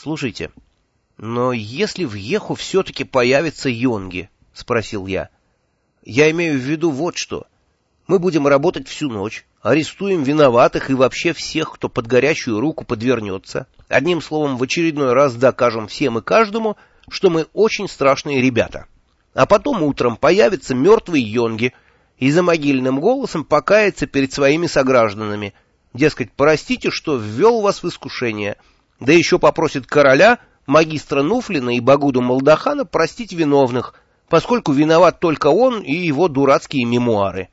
Слушайте, но если в Еху все-таки появятся йонги, — спросил я, — я имею в виду вот что. Мы будем работать всю ночь, арестуем виноватых и вообще всех, кто под горячую руку подвернется. Одним словом, в очередной раз докажем всем и каждому, что мы очень страшные ребята. А потом утром появится мертвый йонги и за могильным голосом покается перед своими согражданами. Дескать, простите, что ввел вас в искушение. Да еще попросит короля, магистра Нуфлина и Багуду Малдахана простить виновных, поскольку виноват только он и его дурацкие мемуары.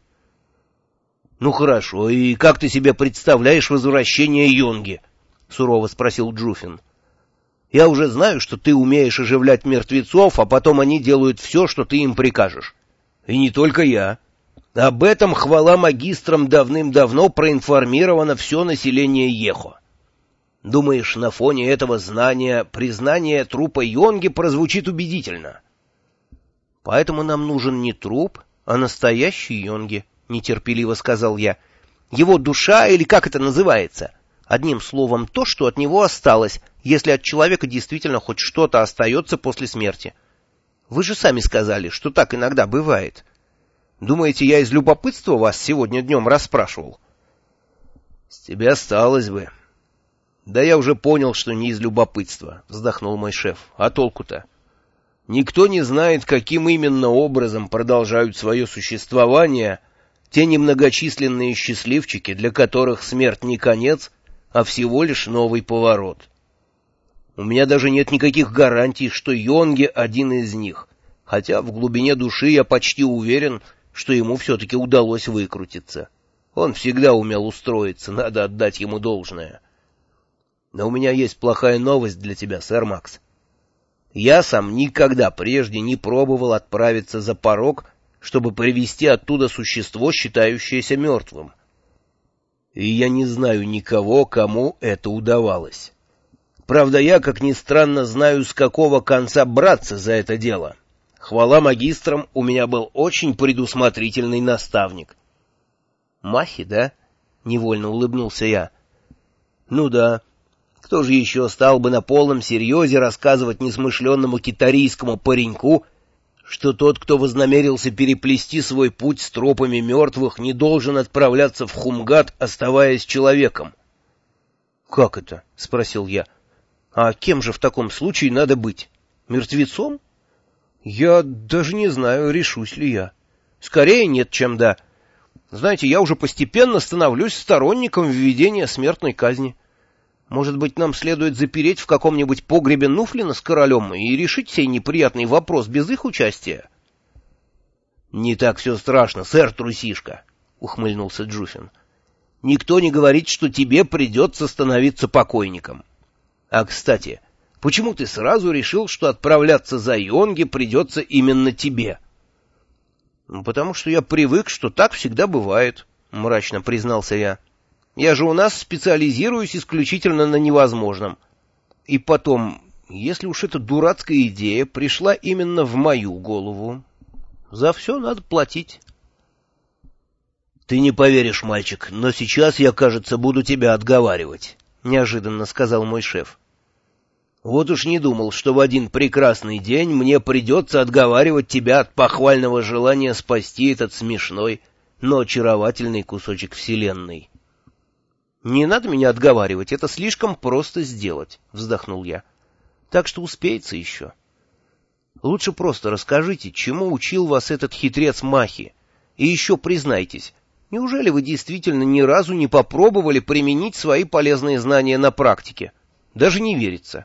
— Ну хорошо, и как ты себе представляешь возвращение йонги? — сурово спросил Джуфин. — Я уже знаю, что ты умеешь оживлять мертвецов, а потом они делают все, что ты им прикажешь. И не только я. Об этом, хвала магистрам, давным-давно проинформировано все население Ехо. Думаешь, на фоне этого знания признание трупа йонги прозвучит убедительно? — Поэтому нам нужен не труп, а настоящий йонги, — нетерпеливо сказал я. Его душа, или как это называется? Одним словом, то, что от него осталось, если от человека действительно хоть что-то остается после смерти. Вы же сами сказали, что так иногда бывает. Думаете, я из любопытства вас сегодня днем расспрашивал? — С тебя осталось бы. — Да я уже понял, что не из любопытства, — вздохнул мой шеф. — А толку-то? Никто не знает, каким именно образом продолжают свое существование те немногочисленные счастливчики, для которых смерть не конец, а всего лишь новый поворот. У меня даже нет никаких гарантий, что йонги один из них, хотя в глубине души я почти уверен, что ему все-таки удалось выкрутиться. Он всегда умел устроиться, надо отдать ему должное. Но у меня есть плохая новость для тебя, сэр Макс. Я сам никогда прежде не пробовал отправиться за порог, чтобы привести оттуда существо, считающееся мертвым. И я не знаю никого, кому это удавалось. Правда, я, как ни странно, знаю, с какого конца браться за это дело. Хвала магистрам, у меня был очень предусмотрительный наставник. — Махи, да? — невольно улыбнулся я. — Ну да. Кто же еще стал бы на полном серьезе рассказывать несмышленному китарийскому пареньку, что тот, кто вознамерился переплести свой путь с тропами мертвых, не должен отправляться в Хумгат, оставаясь человеком? — Как это? — спросил я. — А кем же в таком случае надо быть? Мертвецом? Я даже не знаю, решусь ли я. Скорее нет, чем да. Знаете, я уже постепенно становлюсь сторонником введения смертной казни. Может быть, нам следует запереть в каком-нибудь погребе Нуфлина с королем и решить сей неприятный вопрос без их участия? — Не так все страшно, сэр Трусишка, — ухмыльнулся Джуфин. — Никто не говорит, что тебе придется становиться покойником. А, кстати, почему ты сразу решил, что отправляться за йонги придется именно тебе? — Потому что я привык, что так всегда бывает, — мрачно признался я. Я же у нас специализируюсь исключительно на невозможном. И потом, если уж эта дурацкая идея пришла именно в мою голову, за все надо платить. — Ты не поверишь, мальчик, но сейчас я, кажется, буду тебя отговаривать, — неожиданно сказал мой шеф. — Вот уж не думал, что в один прекрасный день мне придется отговаривать тебя от похвального желания спасти этот смешной, но очаровательный кусочек вселенной. — Не надо меня отговаривать, это слишком просто сделать, — вздохнул я. — Так что успеется еще. Лучше просто расскажите, чему учил вас этот хитрец Махи, и еще признайтесь, неужели вы действительно ни разу не попробовали применить свои полезные знания на практике? Даже не верится.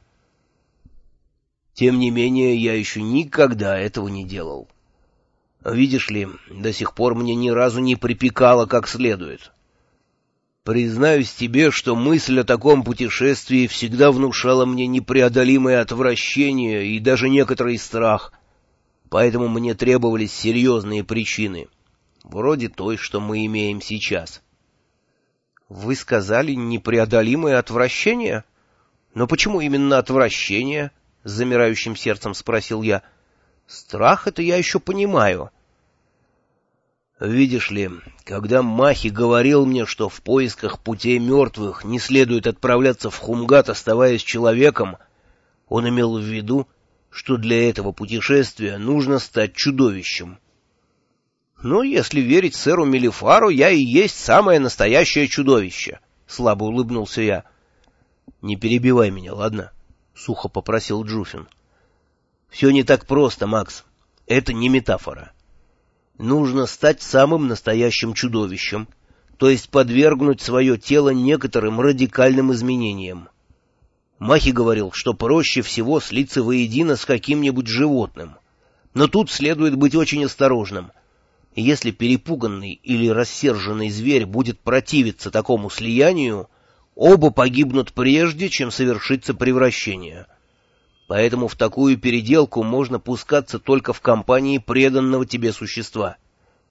Тем не менее, я еще никогда этого не делал. Видишь ли, до сих пор мне ни разу не припекало как следует. Признаюсь тебе, что мысль о таком путешествии всегда внушала мне непреодолимое отвращение и даже некоторый страх, поэтому мне требовались серьезные причины, вроде той, что мы имеем сейчас. — Вы сказали непреодолимое отвращение? Но почему именно отвращение? — с замирающим сердцем спросил я. — Страх — это я еще понимаю. Видишь ли, когда Махи говорил мне, что в поисках путей мертвых не следует отправляться в Хумгат, оставаясь человеком, Он имел в виду, что для этого путешествия нужно стать чудовищем. «Ну, если верить сэру Мелифару, я и есть самое настоящее чудовище», — слабо улыбнулся я. «Не перебивай меня, ладно?» — сухо попросил Джуфин. «Все не так просто, Макс. Это не метафора. Нужно стать самым настоящим чудовищем, то есть подвергнуть свое тело некоторым радикальным изменениям. Махи говорил, что проще всего слиться воедино с каким-нибудь животным. Но тут следует быть очень осторожным. Если перепуганный или рассерженный зверь будет противиться такому слиянию, оба погибнут прежде, чем совершится превращение. Поэтому в такую переделку можно пускаться только в компании преданного тебе существа.